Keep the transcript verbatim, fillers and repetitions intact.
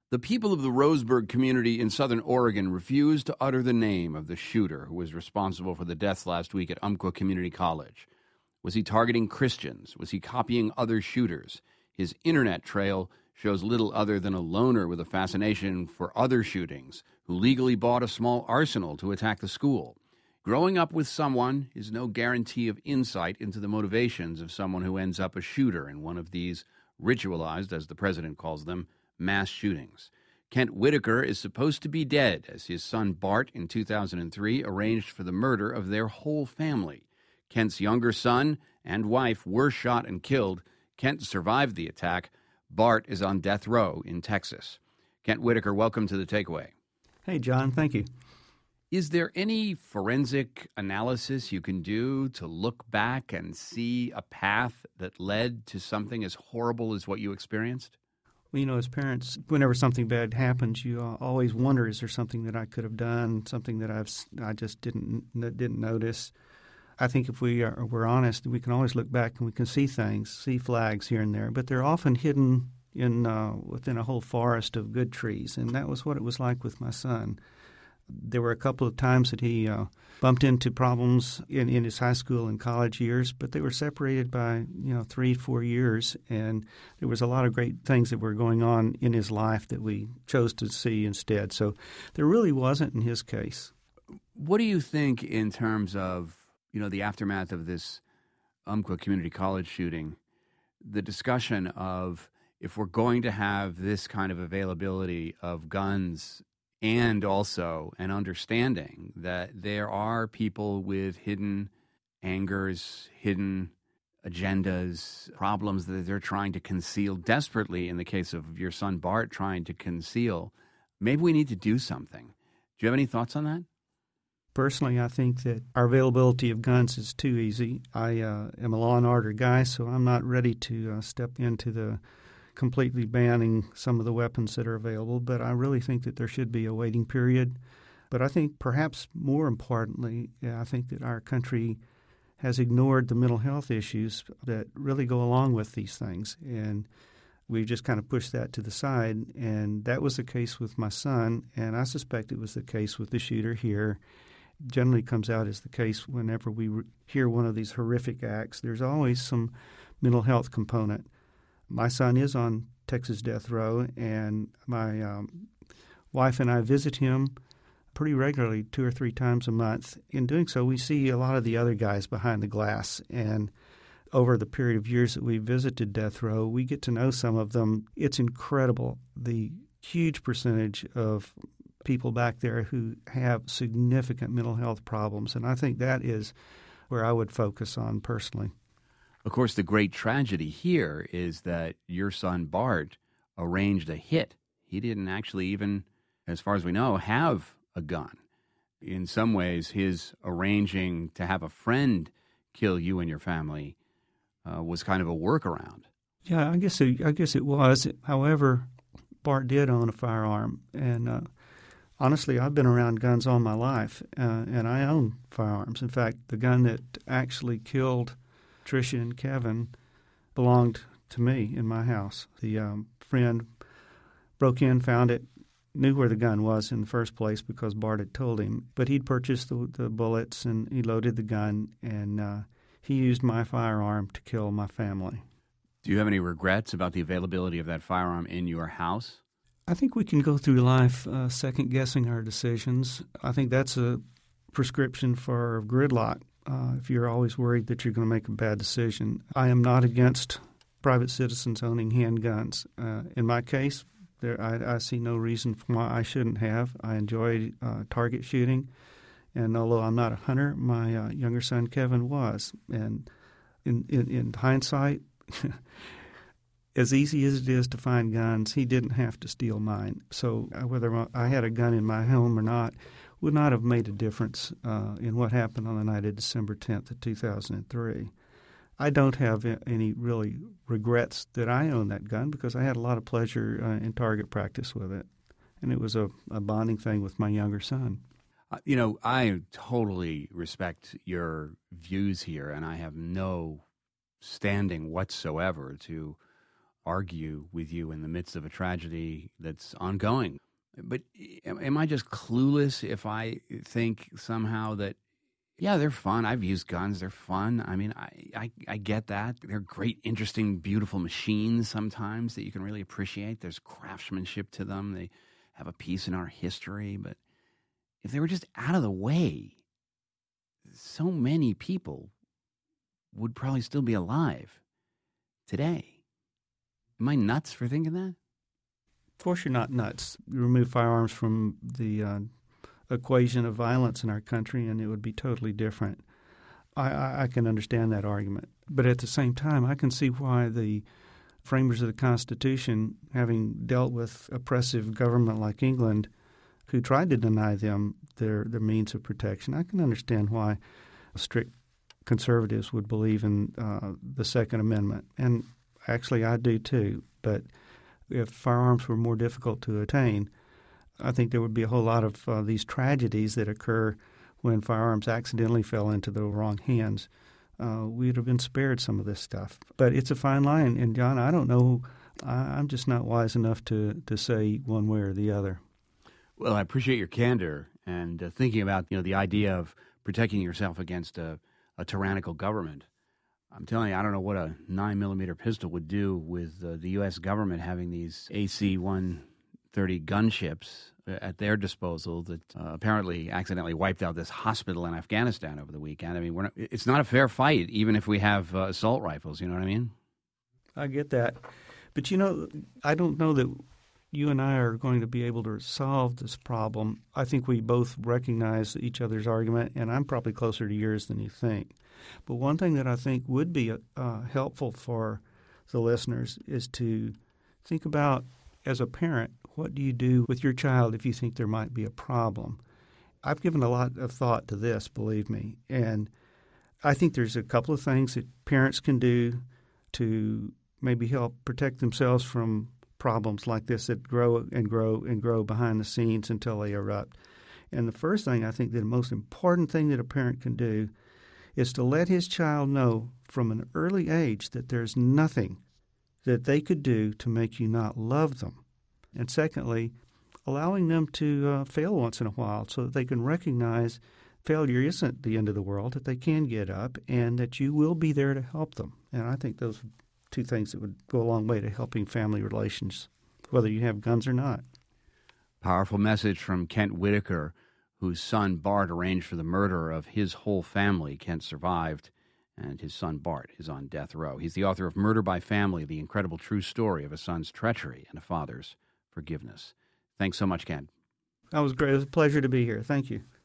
The people of the Roseburg community in southern Oregon refused to utter the name of the shooter who was responsible for the deaths last week at Umpqua Community College. Was he targeting Christians? Was he copying other shooters? His internet trail shows little other than a loner with a fascination for other shootings who legally bought a small arsenal to attack the school. Growing up with someone is no guarantee of insight into the motivations of someone who ends up a shooter in one of these ritualized, as the president calls them, mass shootings. Kent Whitaker is supposed to be dead as his son Bart in two thousand three arranged for the murder of their whole family. Kent's younger son and wife were shot and killed. Kent survived the attack. Bart is on death row in Texas. Kent Whitaker, welcome to The Takeaway. Hey, John. Thank you. Is there any forensic analysis you can do to look back and see a path that led to something as horrible as what you experienced? Well, you know, as parents, whenever something bad happens, you uh, always wonder, is there something that I could have done, something that I've I just didn't didn't notice? I think if we are we're honest, we can always look back and we can see things, see flags here and there, but they're often hidden in uh, within a whole forest of good trees, and that was what it was like with my son. There were a couple of times that he uh, bumped into problems in, in his high school and college years, but they were separated by, you know, three, four years, and there was a lot of great things that were going on in his life that we chose to see instead. So there really wasn't in his case. What do you think in terms of, you know, the aftermath of this Umpqua Community College shooting, the discussion of if we're going to have this kind of availability of guns and also an understanding that there are people with hidden angers, hidden agendas, problems that they're trying to conceal desperately, in the case of your son Bart trying to conceal. Maybe we need to do something. Do you have any thoughts on that? Personally, I think that our availability of guns is too easy. I uh, am a law and order guy, so I'm not ready to uh, step into the completely banning some of the weapons that are available, but I really think that there should be a waiting period. But I think perhaps more importantly, I think that our country has ignored the mental health issues that really go along with these things, and we've just kind of pushed that to the side, and that was the case with my son, and I suspect it was the case with the shooter here. Generally comes out as the case whenever we re- hear one of these horrific acts. There's always some mental health component. My son is on Texas death row, and my um, wife and I visit him pretty regularly, two or three times a month. In doing so, we see a lot of the other guys behind the glass, and over the period of years that we visited death row, we get to know some of them. It's incredible, the huge percentage of people back there who have significant mental health problems, and I think that is where I would focus on personally. Of course, the great tragedy here is that your son Bart arranged a hit. He didn't actually even, as far as we know, have a gun. In some ways, his arranging to have a friend kill you and your family uh, was kind of a workaround. Yeah, I guess it, I guess it was. However, Bart did own a firearm, and uh, honestly, I've been around guns all my life, uh, and I own firearms. In fact, the gun that actually killed Tricia and Kevin belonged to me in my house. The um, friend broke in, found it, knew where the gun was in the first place because Bart had told him. But he'd purchased the, the bullets, and he loaded the gun, and uh, he used my firearm to kill my family. Do you have any regrets about the availability of that firearm in your house? I think we can go through life uh, second-guessing our decisions. I think that's a prescription for gridlock. Uh, if you're always worried that you're going to make a bad decision. I am not against private citizens owning handguns. Uh, in my case, there, I, I see no reason why I shouldn't have. I enjoy uh, target shooting, and although I'm not a hunter, my uh, younger son Kevin was. And in, in, in hindsight, as easy as it is to find guns, he didn't have to steal mine. So uh, whether I had a gun in my home or not would not have made a difference uh, in what happened on the night of December tenth of two thousand three. I don't have any really regrets that I own that gun because I had a lot of pleasure uh, in target practice with it, and it was a, a bonding thing with my younger son. Uh, you know, I totally respect your views here, and I have no standing whatsoever to argue with you in the midst of a tragedy that's ongoing. But am, am I just clueless if I think somehow that, yeah, they're fun. I've used guns. They're fun. I mean, I, I, I get that. They're great, interesting, beautiful machines sometimes that you can really appreciate. There's craftsmanship to them. They have a piece in our history. But if they were just out of the way, so many people would probably still be alive today. Am I nuts for thinking that? Of course you're not nuts. You remove firearms from the uh, equation of violence in our country, and it would be totally different. I, I, I can understand that argument. But at the same time, I can see why the framers of the Constitution, having dealt with oppressive government like England, who tried to deny them their, their means of protection, I can understand why strict conservatives would believe in uh, the Second Amendment. And actually, I do too. But if firearms were more difficult to attain, I think there would be a whole lot of uh, these tragedies that occur when firearms accidentally fell into the wrong hands. Uh, we'd have been spared some of this stuff. But it's a fine line. And, John, I don't know. I, I'm just not wise enough to, to say one way or the other. Well, I appreciate your candor and uh, thinking about, you know, the idea of protecting yourself against a, a tyrannical government. I'm telling you, I don't know what a nine millimeter pistol would do with uh, the U S government having these A C one thirty gunships at their disposal that uh, apparently accidentally wiped out this hospital in Afghanistan over the weekend. I mean, we're not, it's not a fair fight, even if we have uh, assault rifles. You know what I mean? I get that. But, you know, I don't know that you and I are going to be able to solve this problem. I think we both recognize each other's argument, and I'm probably closer to yours than you think. But one thing that I think would be uh, helpful for the listeners is to think about, as a parent, what do you do with your child if you think there might be a problem? I've given a lot of thought to this, believe me, and I think there's a couple of things that parents can do to maybe help protect themselves from problems like this that grow and grow and grow behind the scenes until they erupt. And the first thing, I think the most important thing that a parent can do is to let his child know from an early age that there's nothing that they could do to make you not love them. And secondly, allowing them to uh, fail once in a while so that they can recognize failure isn't the end of the world, that they can get up, and that you will be there to help them. And I think those are two things that would go a long way to helping family relations, whether you have guns or not. Powerful message from Kent Whitaker, whose son Bart arranged for the murder of his whole family. Kent survived, and his son Bart is on death row. He's the author of Murder by Family, the incredible true story of a son's treachery and a father's forgiveness. Thanks so much, Kent. That was great. It was a pleasure to be here. Thank you.